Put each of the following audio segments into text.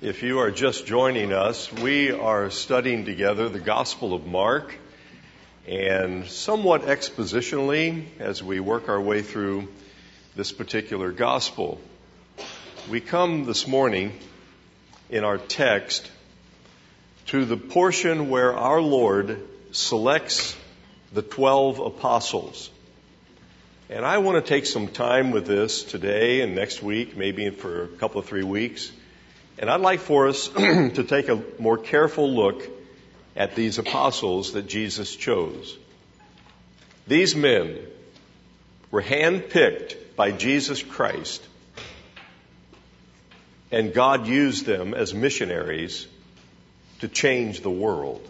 If you are just joining us, we are studying together the Gospel of Mark, and somewhat expositionally, as we work our way through this particular Gospel, we come this morning in our text to the portion where our Lord selects the 12 apostles. And I want to take some time with this today and next week, maybe for a couple of 3 weeks. And I'd like for us to take a more careful look at these apostles that Jesus chose. These men were handpicked by Jesus Christ, and God used them as missionaries to change the world.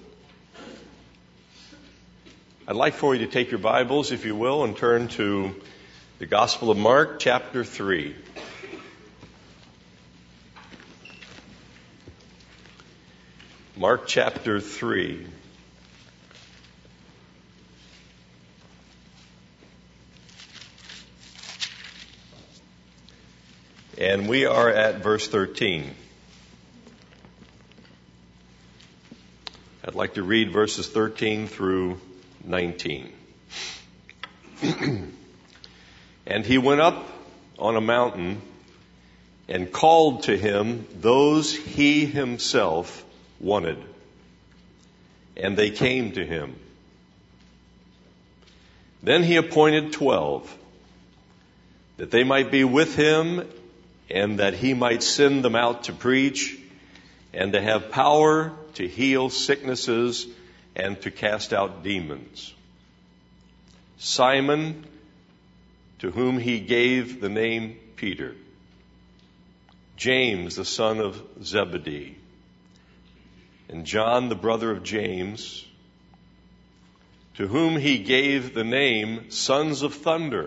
I'd like for you to take your Bibles, if you will, and turn to the Gospel of Mark, chapter 3. Mark chapter 3. And we are at verse 13. I'd like to read verses 13 through 19. And he went up on a mountain and called to him those he himself wanted, and they came to him. Then he appointed 12, that they might be with him, and that he might send them out to preach, and to have power to heal sicknesses, and to cast out demons. Simon, to whom he gave the name Peter, James the son of Zebedee, and John the brother of James, to whom he gave the name Sons of Thunder,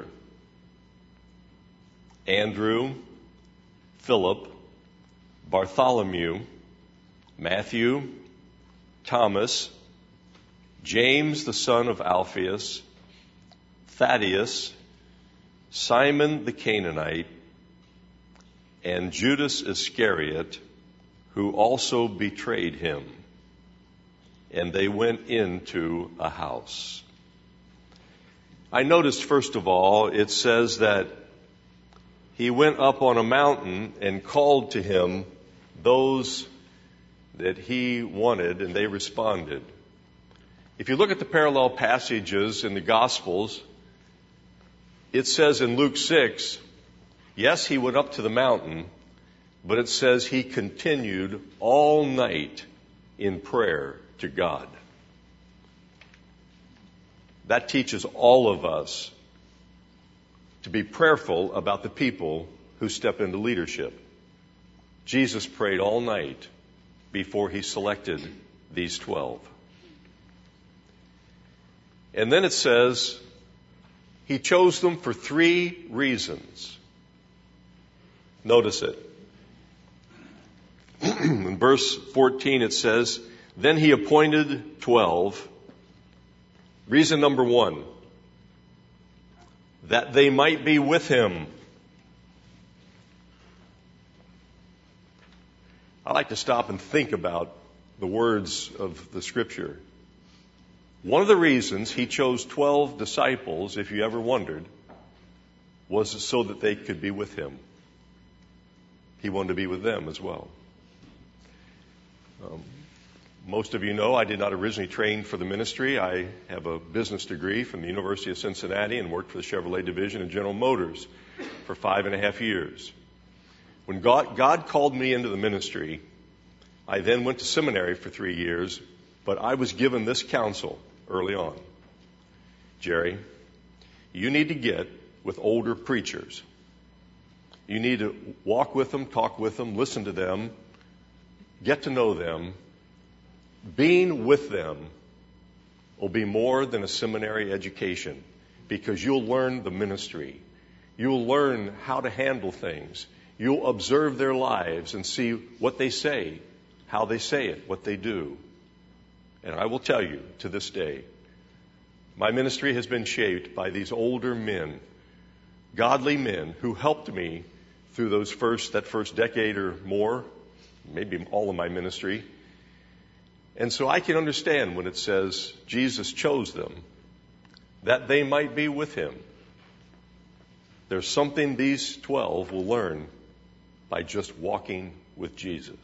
Andrew, Philip, Bartholomew, Matthew, Thomas, James the son of Alphaeus, Thaddeus, Simon the Canaanite, and Judas Iscariot, who also betrayed him. And they went into a house. I noticed, first of all, it says that he went up on a mountain and called to him those that he wanted, and they responded. If you look at the parallel passages in the Gospels, it says in Luke 6, yes, he went up to the mountain, but it says he continued all night in prayer to God. That teaches all of us to be prayerful about the people who step into leadership. Jesus prayed all night before he selected these 12. And then it says he chose them for 3 reasons. Notice it. In verse 14 it says, then he appointed 12. Reason number 1, that they might be with him. I like to stop and think about the words of the Scripture. One of the reasons he chose 12 disciples, if you ever wondered, was so that they could be with him. He wanted to be with them as well. Most of you know I did not originally train for the ministry. I have a business degree from the University of Cincinnati and worked for the Chevrolet division of General Motors for 5.5 years. When God called me into the ministry, I then went to seminary for 3 years, but I was given this counsel early on. Jerry, you need to get with older preachers. You need to walk with them, talk with them, listen to them, get to know them. Being with them will be more than a seminary education, because you'll learn the ministry. You'll learn how to handle things. You'll observe their lives and see what they say, how they say it, what they do. And I will tell you, to this day, my ministry has been shaped by these older men, godly men who helped me through that first decade or more maybe all of my ministry. And so I can understand when it says Jesus chose them, that they might be with him. There's something these 12 will learn by just walking with Jesus.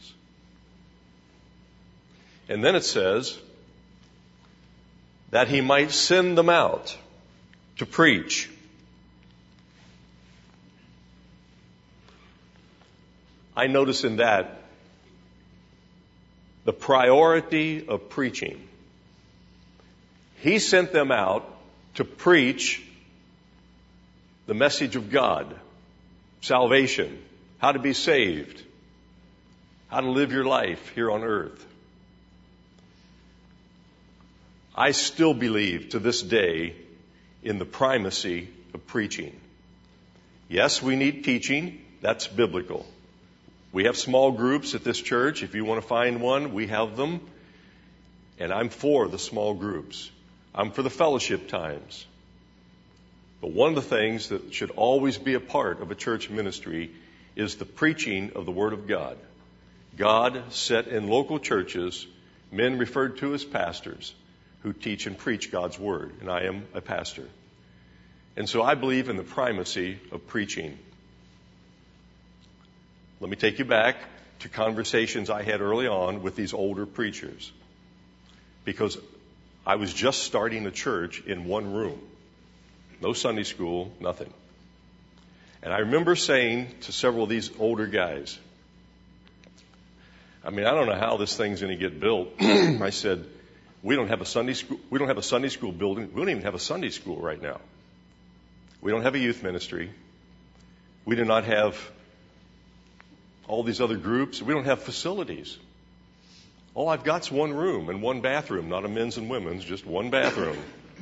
And then it says that he might send them out to preach. I notice in that the priority of preaching. He sent them out to preach the message of God, salvation, how to be saved, how to live your life here on earth. I still believe to this day in the primacy of preaching. Yes, we need teaching. That's biblical. We have small groups at this church. If you want to find one, we have them. And I'm for the small groups. I'm for the fellowship times. But one of the things that should always be a part of a church ministry is the preaching of the Word of God. God set in local churches men referred to as pastors who teach and preach God's Word. And I am a pastor. And so I believe in the primacy of preaching. Let me take you back to conversations I had early on with these older preachers. Because I was just starting a church in one room. No Sunday school, nothing. And I remember saying to several of these older guys, I don't know how this thing's going to get built. I said, we don't have a Sunday school. We don't have a Sunday school building. We don't even have a Sunday school right now. We don't have a youth ministry. We do not have all these other groups. We don't have facilities. All I've got's one room and one bathroom, not a men's and women's, just one bathroom.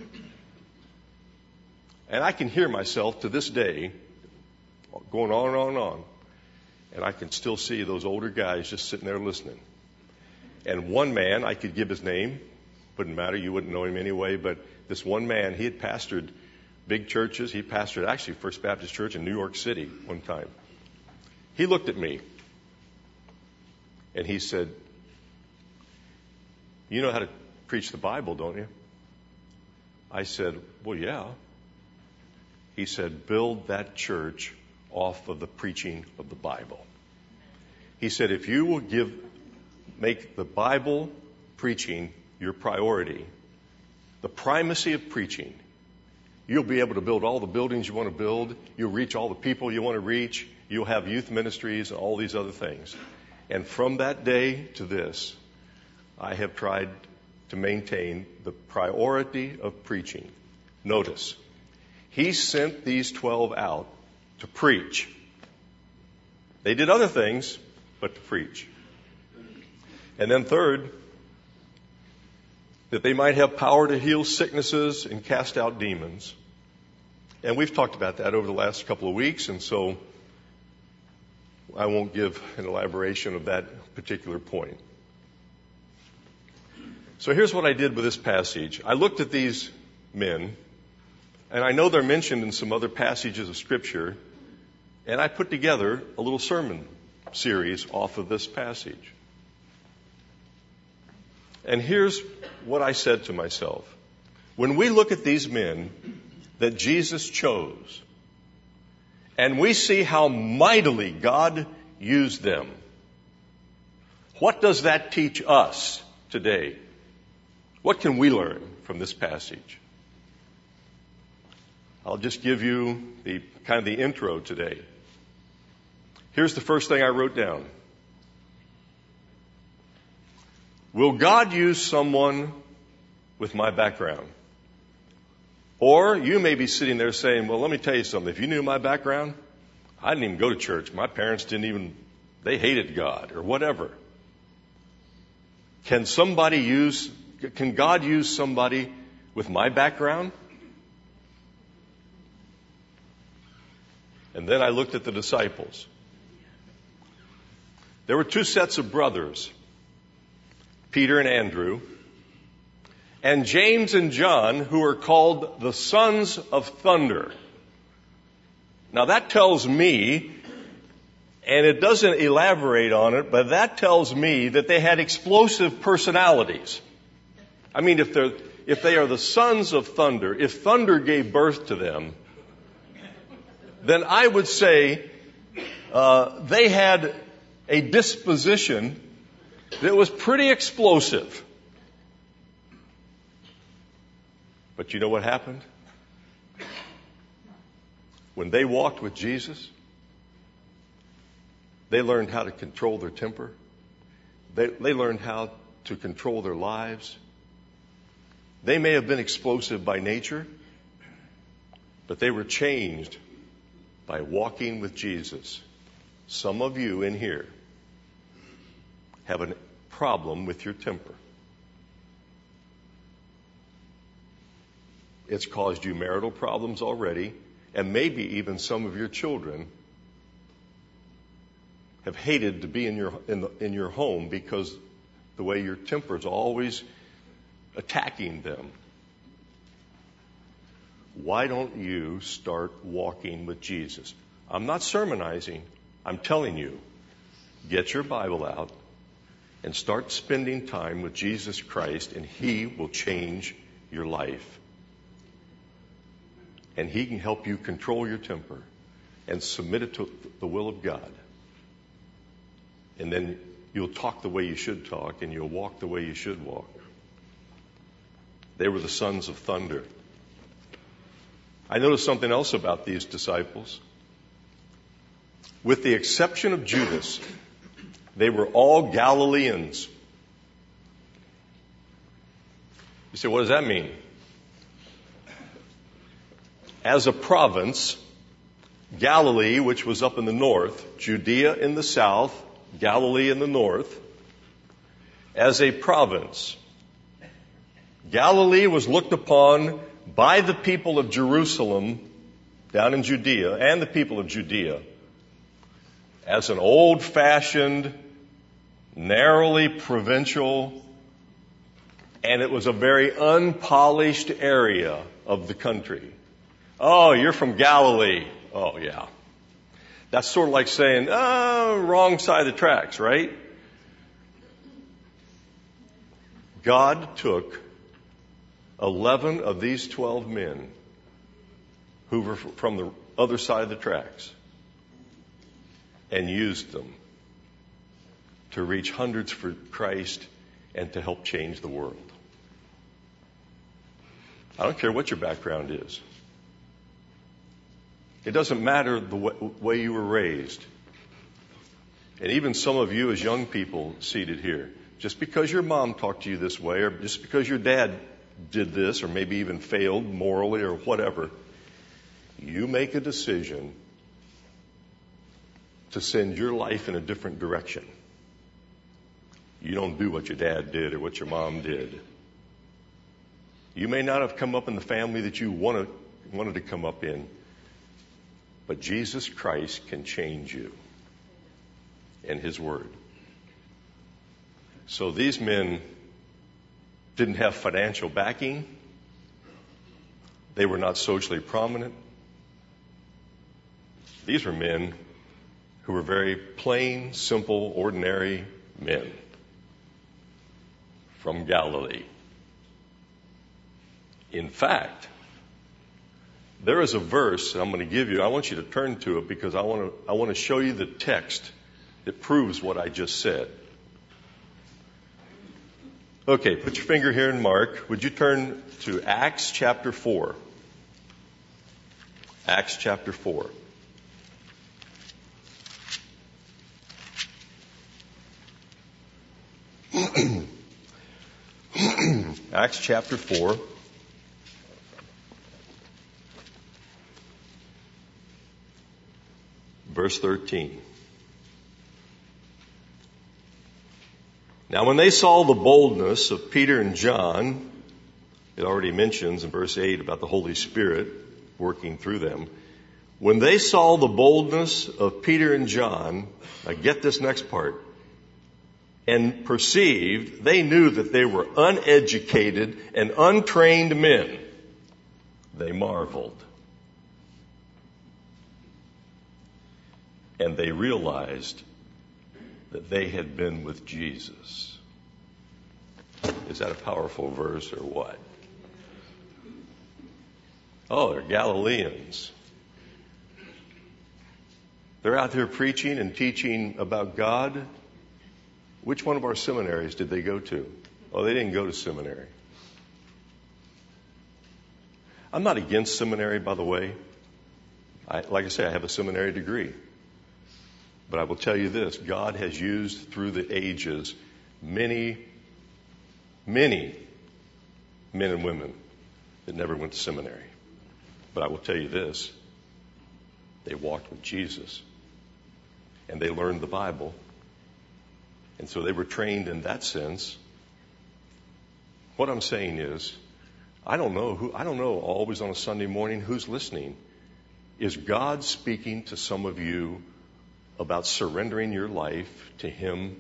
And I can hear myself to this day going on and on and on. And I can still see those older guys just sitting there listening. And one man, I could give his name, wouldn't matter, you wouldn't know him anyway, but this one man, he had pastored big churches. He pastored actually First Baptist Church in New York City one time. He looked at me and he said, you know how to preach the Bible, don't you? I said, well, yeah. He said, build that church off of the preaching of the Bible. He said, if you will make the Bible preaching your priority, the primacy of preaching, you'll be able to build all the buildings you want to build. You'll reach all the people you want to reach. You'll have youth ministries and all these other things. And from that day to this, I have tried to maintain the priority of preaching. Notice, he sent these 12 out to preach. They did other things, but to preach. And then third, that they might have power to heal sicknesses and cast out demons. And we've talked about that over the last couple of weeks, and so I won't give an elaboration of that particular point. So here's what I did with this passage. I looked at these men, and I know they're mentioned in some other passages of Scripture, and I put together a little sermon series off of this passage. And here's what I said to myself. When we look at these men that Jesus chose, and we see how mightily God used them, what does that teach us today? What can we learn from this passage? I'll just give you the intro today. Here's the first thing I wrote down. Will God use someone with my background? Or you may be sitting there saying, well, let me tell you something. If you knew my background, I didn't even go to church. My parents they hated God or whatever. Can God use somebody with my background? And then I looked at the disciples. There were two sets of brothers, Peter and Andrew, and James and John, who are called the sons of thunder. Now that tells me And it doesn't elaborate on it, but that tells me that they had explosive personalities. I mean, if they are the sons of thunder, if thunder gave birth to them, then I would say they had a disposition that was pretty explosive. But you know what happened? When they walked with Jesus, they learned how to control their temper. They learned how to control their lives. They may have been explosive by nature, but they were changed by walking with Jesus. Some of you in here have a problem with your temper. It's caused you marital problems already, and maybe even some of your children have hated to be in your home because the way your temper is always attacking them. Why don't you start walking with Jesus? I'm not sermonizing. I'm telling you, get your Bible out and start spending time with Jesus Christ, and He will change your life. And He can help you control your temper and submit it to the will of God. And then you'll talk the way you should talk, and you'll walk the way you should walk. They were the sons of thunder. I noticed something else about these disciples. With the exception of Judas, they were all Galileans. You say, what does that mean? As a province, Galilee, which was up in the north, Judea in the south, Galilee in the north, as a province, Galilee was looked upon by the people of Jerusalem down in Judea and the people of Judea as an old-fashioned, narrowly provincial, and it was a very unpolished area of the country. Oh, you're from Galilee. Oh, yeah. That's sort of like saying, wrong side of the tracks, right? God took 11 of these 12 men who were from the other side of the tracks and used them to reach hundreds for Christ and to help change the world. I don't care what your background is. It doesn't matter the way you were raised. And even some of you as young people seated here, just because your mom talked to you this way, or just because your dad did this, or maybe even failed morally or whatever, you make a decision to send your life in a different direction. You don't do what your dad did or what your mom did. You may not have come up in the family that you wanted to come up in, but Jesus Christ can change you in His Word. So these men didn't have financial backing. They were not socially prominent. These were men who were very plain, simple, ordinary men from Galilee. In fact, there is a verse that I'm going to give you. I want you to turn to it because I want to show you the text that proves what I just said. Okay, put your finger here in Mark. Would you turn to Acts chapter 4? Acts chapter 4. Acts chapter 4. Verse 13. Now when they saw the boldness of Peter and John, it already mentions in verse 8 about the Holy Spirit working through them. When they saw the boldness of Peter and John, now get this next part, and perceived, they knew that they were uneducated and untrained men. They marveled. and they realized that they had been with Jesus. Is that a powerful verse or what? Oh, they're Galileans. They're out there preaching and teaching about God. Which one of our seminaries did they go to? Oh, they didn't go to seminary. I'm not against seminary, by the way. Like I say, I have a seminary degree. But I will tell you this, God has used through the ages many men and women that never went to seminary. But I will tell you this, they walked with Jesus. And they learned the Bible. And so they were trained in that sense. What I'm saying is, I don't know always on a Sunday morning who's listening. Is God speaking to some of you about surrendering your life to Him?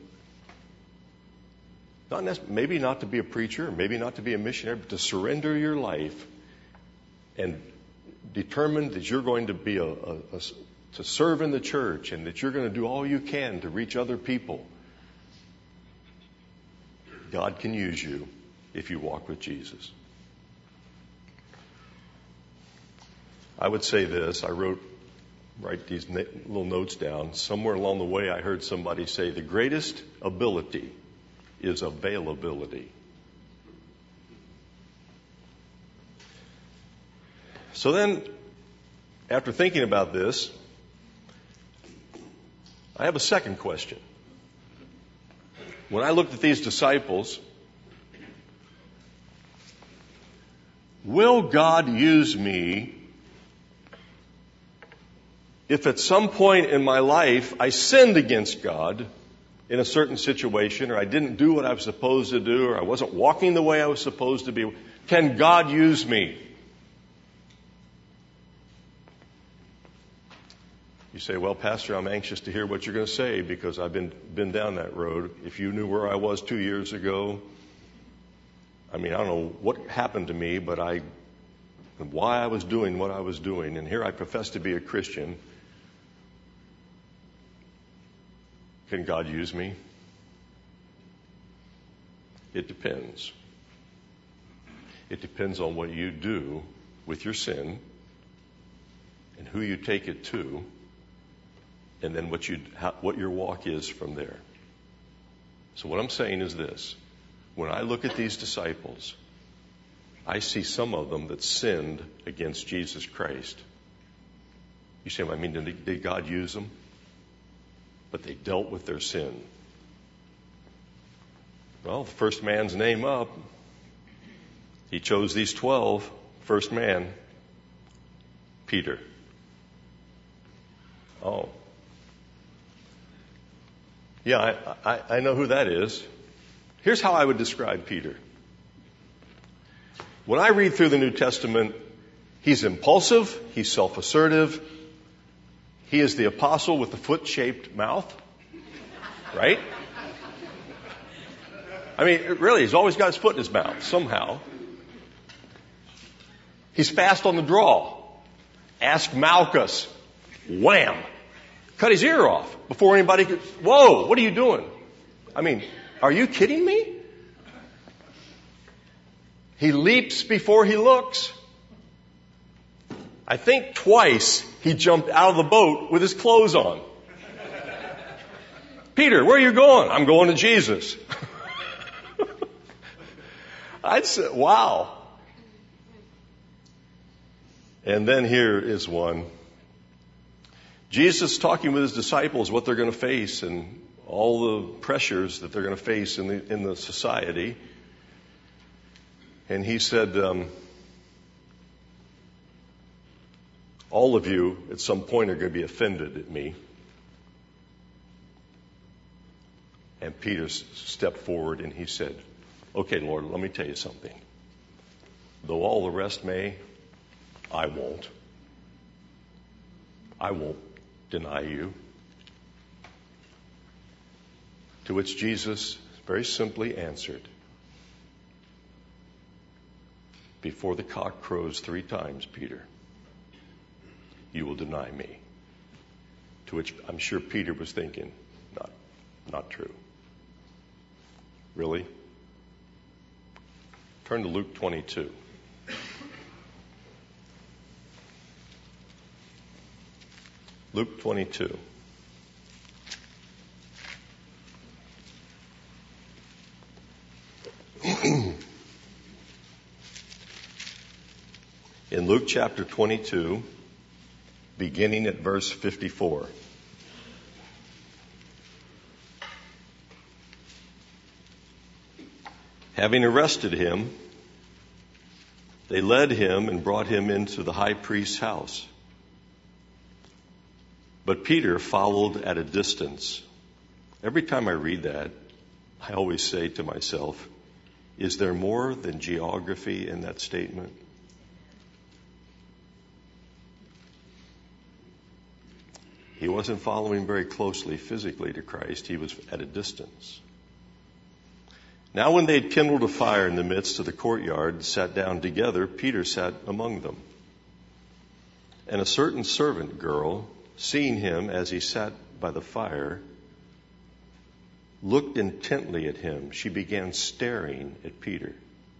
Maybe not to be a preacher, maybe not to be a missionary, but to surrender your life and determine that you're going to be to serve in the church and that you're going to do all you can to reach other people. God can use you if you walk with Jesus. I would say this. Write these little notes down. Somewhere along the way, I heard somebody say the greatest ability is availability. So then, after thinking about this, I have a second question. When I looked at these disciples, will God use me if at some point in my life I sinned against God in a certain situation, or I didn't do what I was supposed to do, or I wasn't walking the way I was supposed to be? Can God use me? You say, well, Pastor, I'm anxious to hear what you're going to say because I've been down that road. If you knew where I was 2 years ago, I don't know what happened to me, but why I was doing what I was doing, and here I profess to be a Christian. Can God use me? It depends. It depends on what you do with your sin and who you take it to, and then what your walk is from there. So what I'm saying is this. When I look at these disciples, I see some of them that sinned against Jesus Christ. You say, did God use them? But they dealt with their sin. Well, the first man's name up. He chose these 12. First man, Peter. Oh. Yeah, I know who that is. Here's how I would describe Peter. When I read through the New Testament, he's impulsive, he's self-assertive, he is the apostle with the foot-shaped mouth, right? Really, he's always got his foot in his mouth, somehow. He's fast on the draw. Ask Malchus. Wham! Cut his ear off before anybody could. Whoa, what are you doing? Are you kidding me? He leaps before he looks. I think twice he jumped out of the boat with his clothes on. Peter, where are you going? I'm going to Jesus. I'd say, wow. And then here is one. Jesus talking with his disciples what they're going to face and all the pressures that they're going to face in the society. And he said, all of you at some point are going to be offended at me. And Peter stepped forward and he said, okay, Lord, let me tell you something. Though all the rest may, I won't. I won't deny you. To which Jesus very simply answered, before the cock crows 3 times, Peter, you will deny me. To which I'm sure Peter was thinking, not true. Really? Turn to Luke 22. Luke 22. In Luke chapter 22, beginning at verse 54. Having arrested him, they led him and brought him into the high priest's house. But Peter followed at a distance. Every time I read that, I always say to myself, is there more than geography in that statement? He wasn't following very closely physically to Christ. He was at a distance. Now when they had kindled a fire in the midst of the courtyard and sat down together, Peter sat among them. And a certain servant girl, seeing him as he sat by the fire, looked intently at him. She began staring at Peter.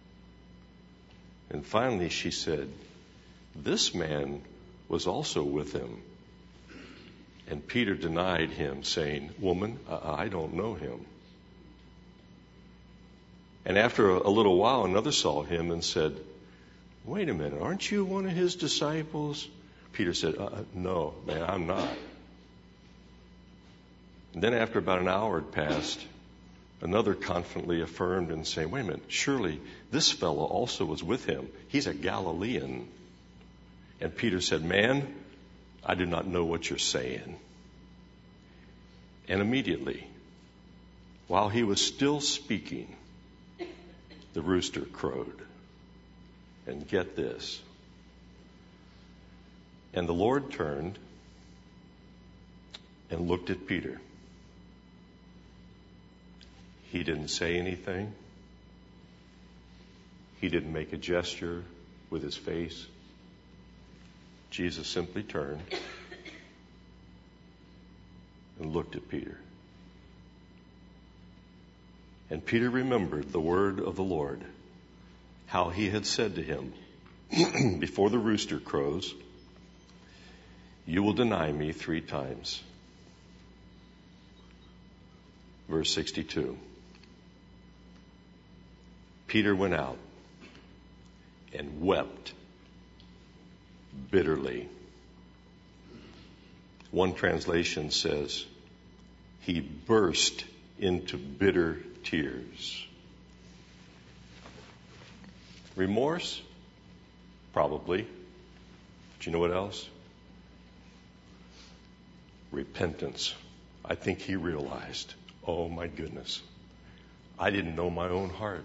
And finally she said, "This man was also with him." And Peter denied him, saying, "Woman, I don't know him." And after a little while, another saw him and said, "Wait a minute, aren't you one of his disciples?" Peter said, "No, man, I'm not." And then after about an hour had passed, another confidently affirmed and saying, "Wait a minute, surely this fellow also was with him. He's a Galilean." And Peter said, "Man, I do not know what you're saying." And immediately, while he was still speaking, the rooster crowed. And get this. And the Lord turned and looked at Peter. He didn't say anything. He didn't make a gesture with his face. Jesus simply turned and looked at Peter. And Peter remembered the word of the Lord, how he had said to him, "Before the rooster crows, you will deny me 3 times. Verse 62. Peter went out and wept bitterly. One translation says, he burst into bitter tears. Remorse? Probably. But you know what else? Repentance. I think he realized, oh my goodness, I didn't know my own heart.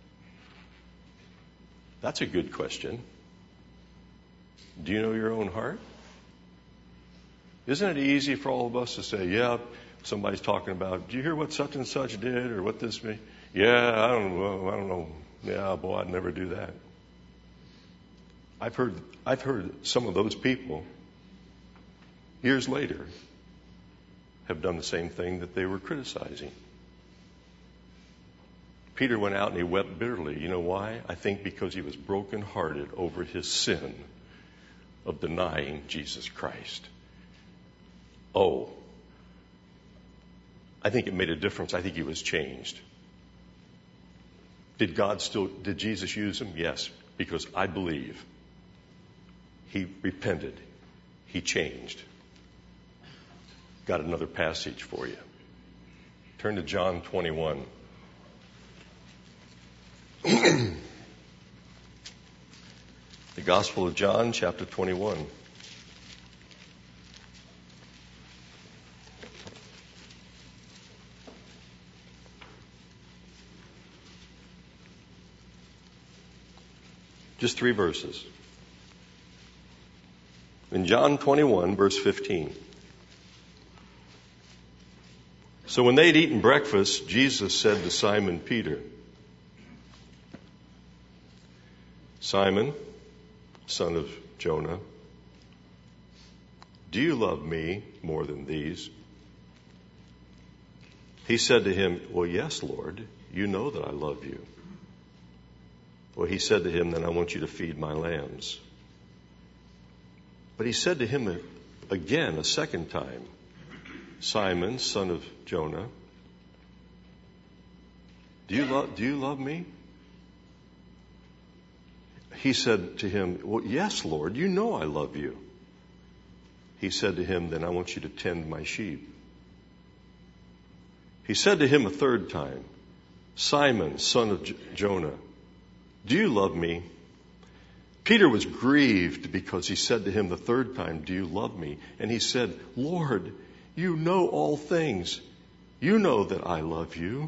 That's a good question. Do you know your own heart? Isn't it easy for all of us to say, yeah, somebody's talking about, do you hear what such and such did or what this means? Yeah, I don't know. Yeah, boy, I'd never do that. I've heard some of those people years later have done the same thing that they were criticizing. Peter went out and he wept bitterly. You know why? I think because he was brokenhearted over his sin of denying Jesus Christ. Oh, I think it made a difference. I think he was changed. Did Jesus use him? Yes, because I believe he repented. He changed. Got another passage for you. Turn to John 21. The Gospel of John, chapter 21. Just 3 verses. In John 21, verse 15. So when they had eaten breakfast, Jesus said to Simon Peter, Simon, son of Jonah, do you love me more than these? He said to him, well, yes, Lord, you know that I love you. Well, he said to him, then I want you to feed my lambs. But he said to him again, a second time, Simon, son of Jonah, do you love me? He said to him, well, yes, Lord, you know I love you. He said to him, then I want you to tend my sheep. He said to him a third time, Simon, son of Jonah, do you love me? Peter was grieved because he said to him the third time, do you love me? And he said, Lord, you know all things. You know that I love you.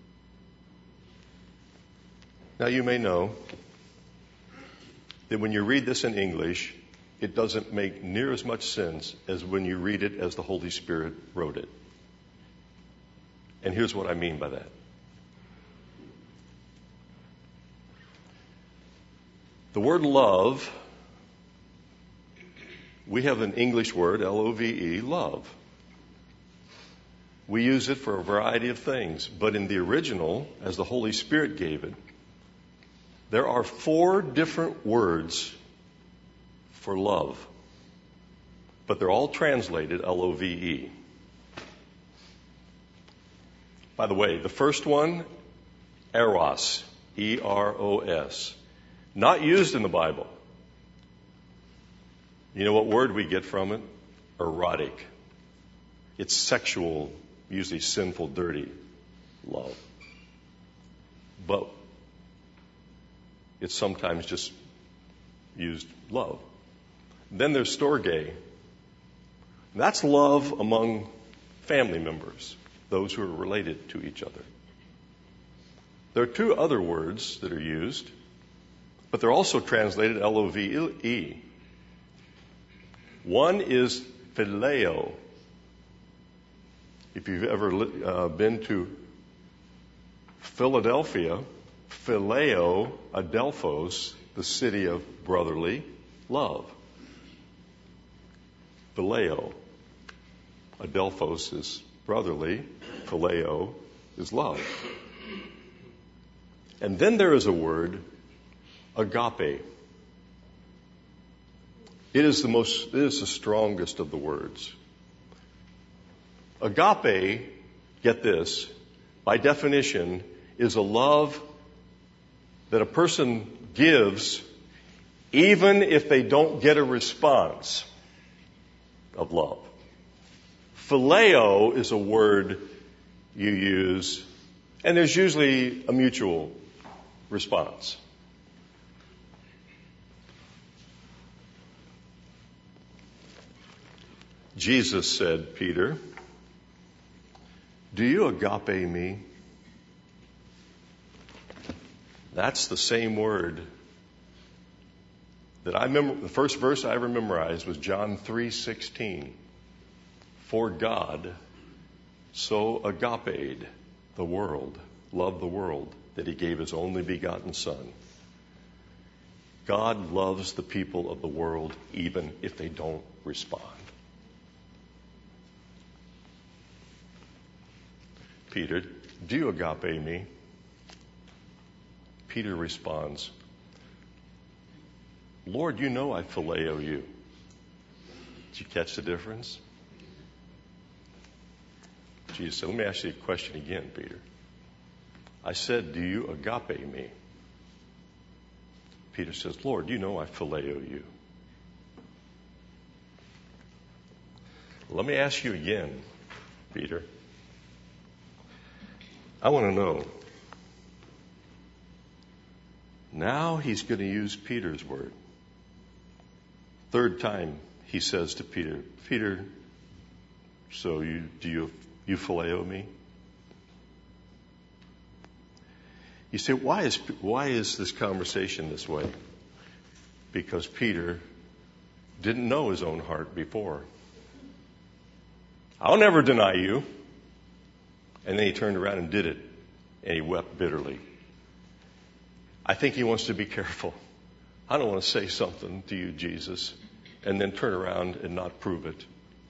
Now you may know that when you read this in English, it doesn't make near as much sense as when you read it as the Holy Spirit wrote it. And here's what I mean by that. The word love, we have an English word, L-O-V-E, love. We use it for a variety of things, but in the original, as the Holy Spirit gave it, there are 4 different words for love, but they're all translated L-O-V-E. By the way, the first one, eros, E-R-O-S, not used in the Bible. You know what word we get from it? Erotic. It's sexual, usually sinful, dirty love. But it's sometimes just used love. Then there's storge. That's love among family members, those who are related to each other. There are 2 other words that are used, but they're also translated L-O-V-E. One is phileo. If you've ever been to Philadelphia, phileo, adelphos, the city of brotherly love. Phileo. Adelphos is brotherly. Phileo is love. And then there is a word, agape. It is the strongest of the words. Agape, get this, by definition, is a love that a person gives even if they don't get a response of love. Phileo is a word you use, and there's usually a mutual response. Jesus said, Peter, do you agape me? That's the same word that I remember. The first verse I ever memorized was John 3:16. For God so agape'd the world, loved the world, that he gave his only begotten Son. God loves the people of the world even if they don't respond. Peter, do you agape me? Peter responds, Lord, you know I phileo you. Did you catch the difference? Jesus said, let me ask you a question again, Peter. I said, do you agape me? Peter says, Lord, you know I phileo you. Let me ask you again, Peter. I want to know. Now he's going to use Peter's word. Third time he says to Peter, Peter, so do you phileo me? You say, why is this conversation this way? Because Peter didn't know his own heart before. I'll never deny you. And then he turned around and did it, and he wept bitterly. I think he wants to be careful. I don't want to say something to you, Jesus, and then turn around and not prove it.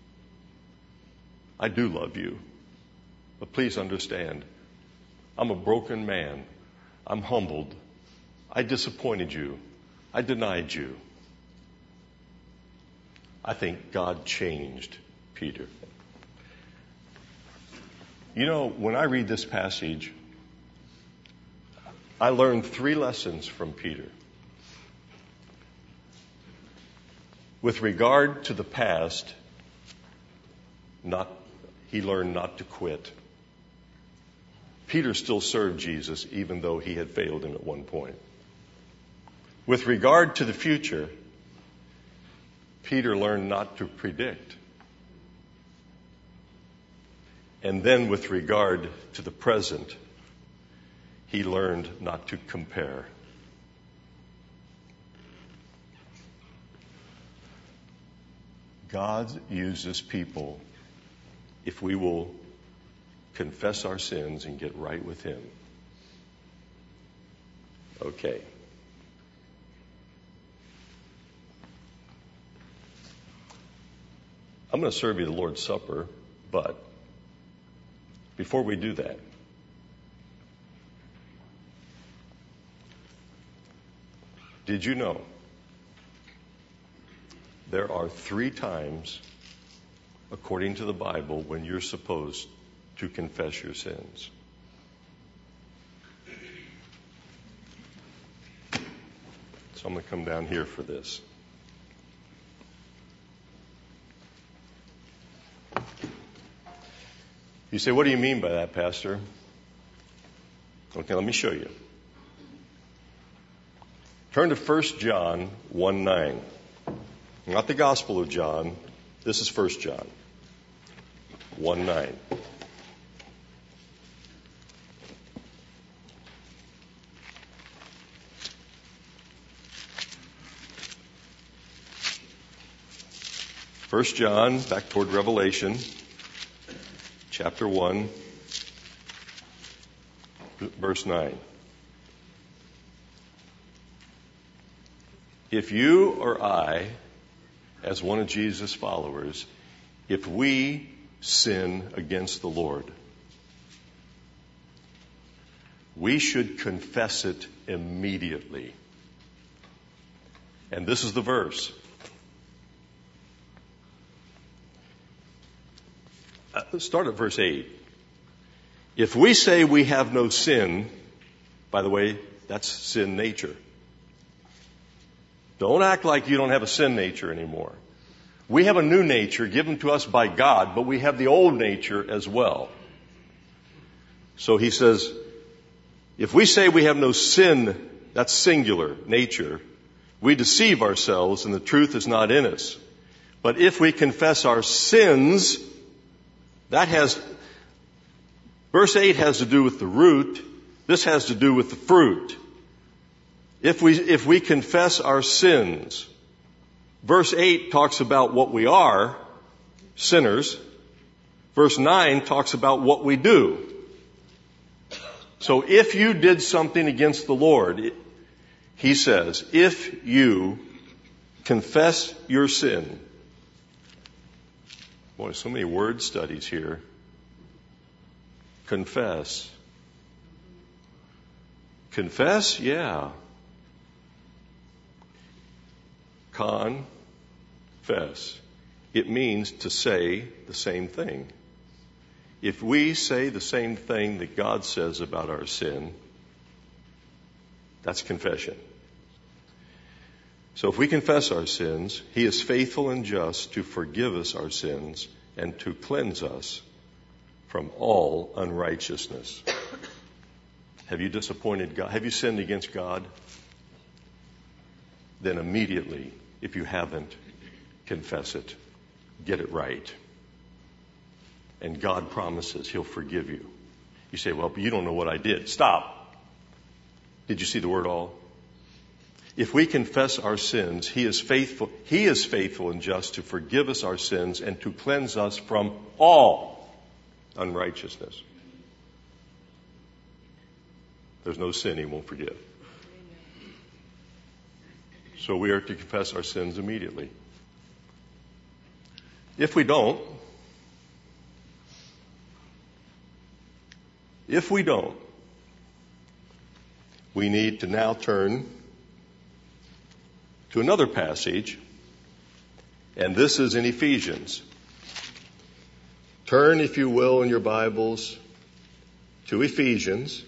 I do love you, but please understand, I'm a broken man. I'm humbled. I disappointed you. I denied you. I think God changed Peter. You know, when I read this passage, I learned 3 lessons from Peter. With regard to the past, he learned not to quit. Peter still served Jesus even though he had failed him at one point. With regard to the future, Peter learned not to predict. And then with regard to the present, he learned not to compare. God uses people if we will confess our sins and get right with Him. Okay. I'm going to serve you the Lord's Supper, but before we do that, did you know there are 3 times, according to the Bible, when you're supposed to confess your sins? So I'm going to come down here for this. You say, what do you mean by that, Pastor? Okay, let me show you. Turn to 1 John 1:9. Not the Gospel of John. This is 1 John 1:9. First John, back toward Revelation, chapter 1, verse 9. If you or I, as one of Jesus' followers, if we sin against the Lord, we should confess it immediately. And this is the verse. Let's start at verse 8. If we say we have no sin, by the way, that's sin nature. Don't act like you don't have a sin nature anymore. We have a new nature given to us by God, but we have the old nature as well. So he says, if we say we have no sin, that's singular nature, we deceive ourselves and the truth is not in us. But if we confess our sins, verse 8 has to do with the root. This has to do with the fruit. If we confess our sins, verse 8 talks about what we are, sinners. Verse 9 talks about what we do. So if you did something against the Lord, he says, if you confess your sin. Boy, so many word studies here. Confess. Confess? Yeah. Confess. It means to say the same thing. If we say the same thing that God says about our sin, that's confession. So if we confess our sins, He is faithful and just to forgive us our sins and to cleanse us from all unrighteousness. Have you disappointed God? Have you sinned against God? Then immediately, if you haven't, confess it. Get it right. And God promises He'll forgive you. You say, well, but you don't know what I did. Stop. Did you see the word all? If we confess our sins, He is faithful and just to forgive us our sins and to cleanse us from all unrighteousness. There's no sin He won't forgive. So we are to confess our sins immediately. If we don't, we need to now turn to another passage, and this is in Ephesians. Turn, if you will, in your Bibles to Ephesians.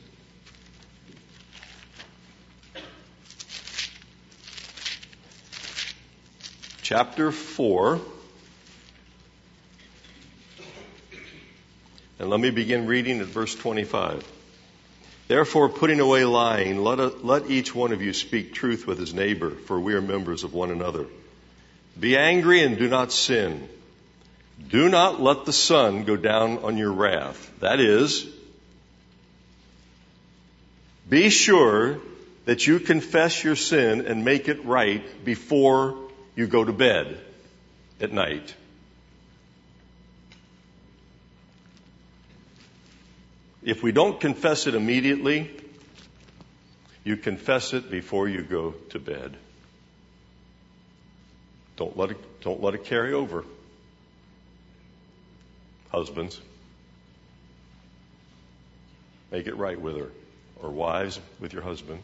Chapter 4. And let me begin reading at verse 25. Therefore, putting away lying, let each one of you speak truth with his neighbor, for we are members of one another. Be angry and do not sin. Do not let the sun go down on your wrath. That is, be sure that you confess your sin and make it right before you go to bed at night. If we don't confess it immediately, you confess it before you go to bed. Don't let it carry over. Husbands, make it right with her. Or wives, with your husband.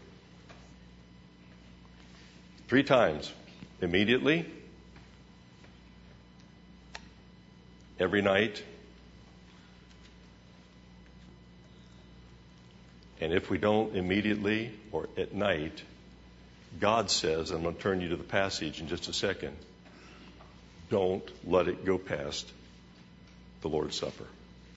3 times. Immediately, every night, and if we don't immediately or at night, God says, I'm going to turn you to the passage in just a second, don't let it go past the Lord's Supper.